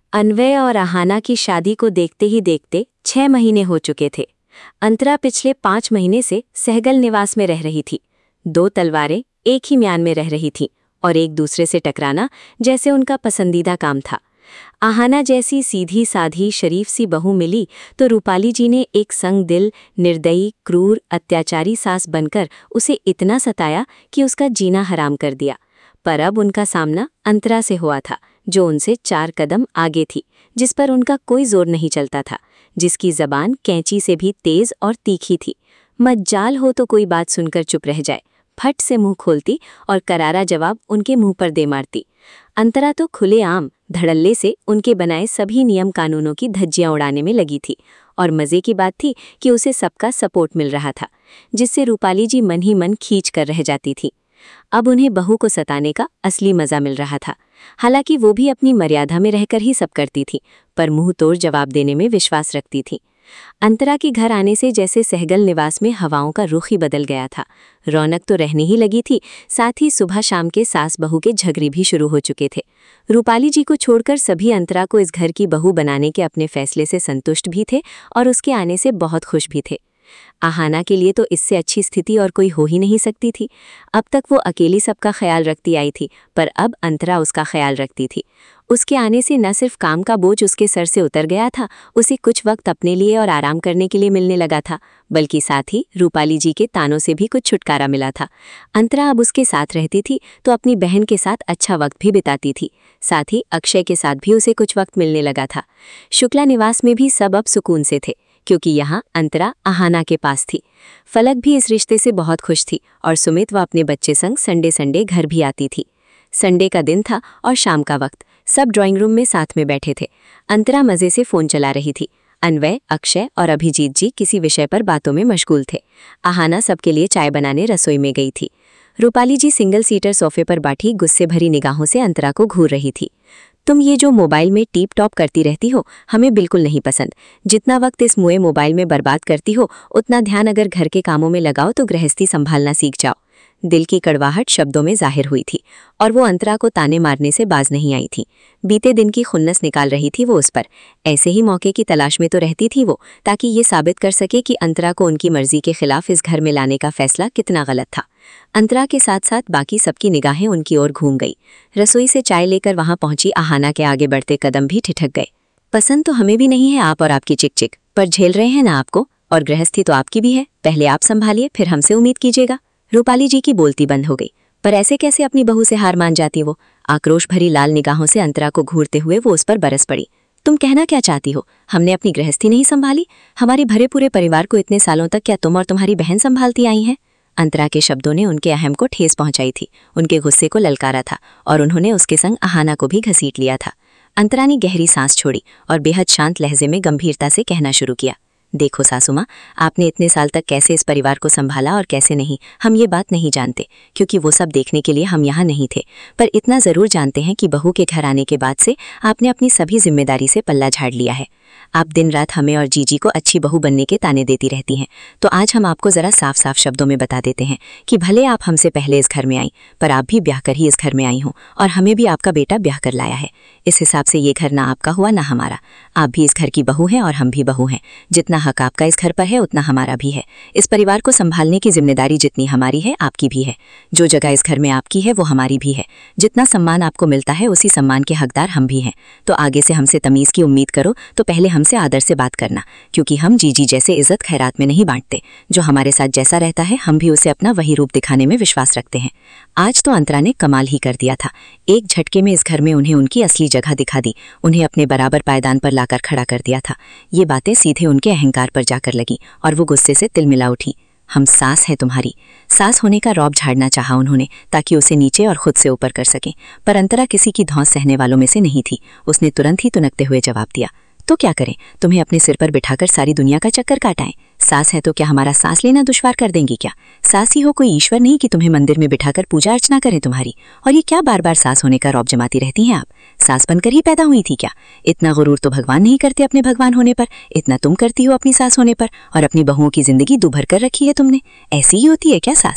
अन्वय और आहाना की शादी को देखते ही देखते 6 महीने हो चुके थे। अंतरा पिछले 5 महीने से सहगल निवास में रह रही थी। 2 तलवारें एक ही म्यान में रह रही थीं और एक दूसरे से टकराना जैसे उनका पसंदीदा काम था। आहाना जैसी सीधी साधी शरीफ सी बहू मिली तो रूपाली जी ने एक संग दिल, निर्दयी, क्रूर, अत्याचारी सास बनकर उसे इतना सताया कि उसका जीना हराम कर दिया। पर अब उनका सामना अंतरा से हुआ था, जो उनसे 4 कदम आगे थी, जिस पर उनका कोई जोर नहीं चलता था, जिसकी जबान कैंची से भी तेज और तीखी थी। मज्जाल हो तो कोई बात सुनकर चुप रह जाए, फट से मुंह खोलती और करारा जवाब उनके मुंह पर दे मारती। अंतरा तो खुलेआम धड़ल्ले से उनके बनाए सभी नियम कानूनों की धज्जियां उड़ाने में लगी थी। और मजे की बात थी कि उसे सबका सपोर्ट मिल रहा था, जिससे रूपाली जी मन ही मन खींच कर रह जाती थी। अब उन्हें बहू को सताने का असली मजा मिल रहा था। हालांकि वो भी अपनी मर्यादा में रहकर ही सब करती थी, पर मुंह तोड़ जवाब देने में विश्वास रखती थी। अंतरा के घर आने से जैसे सहगल निवास में हवाओं का रुख ही बदल गया था। रौनक तो रहने ही लगी थी, साथ ही सुबह शाम के सास बहू के झगड़े भी शुरू हो चुके थे। रूपाली जी को छोड़कर सभी अंतरा को इस घर की बहू बनाने के अपने फैसले से संतुष्ट भी थे और उसके आने से बहुत खुश भी थे। आहाना के लिए तो इससे अच्छी स्थिति और कोई हो ही नहीं सकती थी। अब तक वो अकेली सबका ख्याल रखती आई थी, पर अब अंतरा उसका ख्याल रखती थी। उसके आने से न सिर्फ काम का बोझ उसके सर से उतर गया था, उसे कुछ वक्त अपने लिए और आराम करने के लिए मिलने लगा था, बल्कि साथ ही रूपाली जी के तानों से भी कुछ छुटकारा मिला था। अंतरा अब उसके साथ रहती थी तो अपनी बहन के साथ अच्छा वक्त भी बिताती थी। साथ ही अक्षय के साथ भी उसे कुछ वक्त मिलने लगा था। शुक्ला निवास में भी सब अब सुकून से थे, क्योंकि यहाँ अंतरा आहाना के पास थी। फलक भी इस रिश्ते से बहुत खुश थी और सुमित व अपने बच्चे संग संडे संडे घर भी आती थी। संडे का दिन था और शाम का वक्त। सब ड्राइंग रूम में साथ में बैठे थे। अंतरा मजे से फोन चला रही थी। अन्वय, अक्षय और अभिजीत जी किसी विषय पर बातों में मशगूल थे। आहाना सबके लिए चाय बनाने रसोई में गई थी। रूपाली जी सिंगल सीटर सोफे पर बैठी गुस्से भरी निगाहों से अंतरा को घूर रही थी। तुम ये जो मोबाइल में टीप टॉप करती रहती हो, हमें बिल्कुल नहीं पसंद। जितना वक्त इस मुए मोबाइल में बर्बाद करती हो, उतना ध्यान अगर घर के कामों में लगाओ तो गृहस्थी संभालना सीख जाओ। दिल की कड़वाहट शब्दों में जाहिर हुई थी और वो अंतरा को ताने मारने से बाज नहीं आई थी। बीते दिन की खुन्नस निकाल रही थी वो उस पर। ऐसे ही मौके की तलाश में तो रहती थी वो, ताकि ये साबित कर सके कि अंतरा को उनकी मर्जी के खिलाफ इस घर में लाने का फैसला कितना गलत था। अंतरा के साथ साथ बाकी सबकी निगाहें उनकी ओर घूम गई। रसोई से चाय लेकर वहां पहुंची आहाना के आगे बढ़ते कदम भी ठिठक गए। पसंद तो हमें भी नहीं है आप और आपकी चिक-चिक, पर झेल रहे हैं ना आपको, और गृहस्थी तो आपकी भी है। पहले आप संभालिए, फिर हमसे उम्मीद कीजिएगा। रूपाली जी की बोलती बंद हो गई। पर ऐसे कैसे अपनी बहू से हार मान जाती वो? आक्रोश भरी लाल निगाहों से अंतरा को घूरते हुए वो उस पर बरस पड़ी। तुम कहना क्या चाहती हो? हमने अपनी गृहस्थी नहीं संभाली? हमारे भरे पूरे परिवार को इतने सालों तक क्या तुम और तुम्हारी बहन संभालती आई हैं? अंतरा के शब्दों ने उनके अहम को ठेस पहुंचाई थी, उनके गुस्से को ललकारा था और उन्होंने उसके संग आहाना को भी घसीट लिया था। अंतरा ने गहरी सांस छोड़ी और बेहद शांत लहजे में गंभीरता से कहना शुरू किया। देखो सासुमां, आपने इतने साल तक कैसे इस परिवार को संभाला और कैसे नहीं, हम ये बात नहीं जानते, क्योंकि वो सब देखने के लिए हम यहाँ नहीं थे। पर इतना ज़रूर जानते हैं कि बहू के घर आने के बाद से आपने अपनी सभी जिम्मेदारी से पल्ला झाड़ लिया है। आप दिन रात हमें और जीजी को अच्छी बहू बनने के ताने देती रहती हैं, तो आज हम आपको ज़रा साफ साफ शब्दों में बता देते हैं कि भले आप हमसे पहले इस घर में आई, पर आप भी ब्याह कर ही इस घर में आई हो और हमें भी आपका बेटा ब्याह कर लाया है। इस हिसाब से ये घर ना आपका हुआ ना हमारा। आप भी इस घर की बहू हैं और हम भी बहू हैं। जितना हक आपका इस घर पर है उतना हमारा भी है। इस परिवार को संभालने की जिम्मेदारी जितनी हमारी है आपकी भी है। जो जगह इस घर में आपकी है वो हमारी भी है। जितना सम्मान आपको मिलता है उसी सम्मान के हकदार हम भी हैं। तो आगे से हमसे तमीज़ की उम्मीद करो तो पहले हमसे आदर से बात करना, क्योंकि हम जीजी जैसे इज्जत खैरात में नहीं बांटते। जो हमारे साथ जैसा रहता है हम भी उसे अपना वही रूप दिखाने में विश्वास रखते हैं। आज तो अंतरा ने कमाल ही कर दिया था। एक झटके में इस घर में उन्हें उनकी असली जगह दिखा दी, उन्हें अपने बराबर पायदान पर लाकर खड़ा कर दिया था। ये बातें सीधे उनके अहंकार पर जाकर लगी और वो गुस्से से तिलमिला उठी। हम सास है तुम्हारी। सास होने का रौब झाड़ना चाहा उन्होंने, ताकि उसे नीचे और खुद से ऊपर कर सकें, पर अंतरा किसी की धौंस सहने वालों में से नहीं थी। उसने तुरंत ही तुनकते हुए जवाब दिया, तो क्या करें, तुम्हें अपने सिर पर बिठाकर सारी दुनिया का चक्कर काटाएं? सास है तो क्या हमारा सांस लेना दुश्वार कर देंगी क्या? सास ही हो, कोई ईश्वर नहीं कि तुम्हें मंदिर में बिठाकर पूजा अर्चना करें तुम्हारी। और ये क्या बार बार सास होने का रौब जमाती रहती हैं आप? सास बनकर ही पैदा हुई थी क्या? इतना गुरूर तो भगवान नहीं करते अपने भगवान होने पर, इतना तुम करती हो अपनी सास होने पर। और अपनी बहुओं की जिंदगी दुभर कर रखी है तुमने। ऐसी ही होती है क्या सास?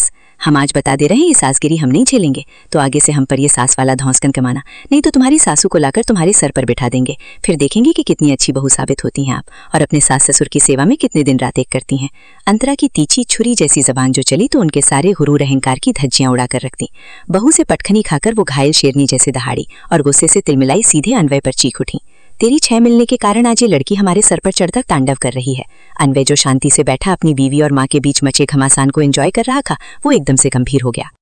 हम आज बता दे रहे हैं ये सासगिरी हम नहीं झेलेंगे, तो आगे से हम पर ये सास वाला धौंसकन कमाना, नहीं तो तुम्हारी सासू को लाकर तुम्हारे सर पर बिठा देंगे। फिर देखेंगे कि कितनी अच्छी बहू साबित होती हैं आप, और अपने सास ससुर की सेवा में कितने दिन रात एक करती हैं। अंतरा की तीखी छुरी जैसी जबान जो चली तो उनके सारे गुरूर अहंकार की धज्जियां उड़ाकर रख दी। बहू से पटखनी खाकर वो घायल शेरनी जैसे दहाड़ी और गुस्से से तिलमिलाई सीधे अन्वय पर चीख उठी। तेरी 6 मिलने के कारण आज ये लड़की हमारे सर पर चढ़कर तांडव कर रही है। अन्वय जो शांति से बैठा अपनी बीवी और माँ के बीच मचे घमासान को एंजॉय कर रहा था, वो एकदम से गंभीर हो गया।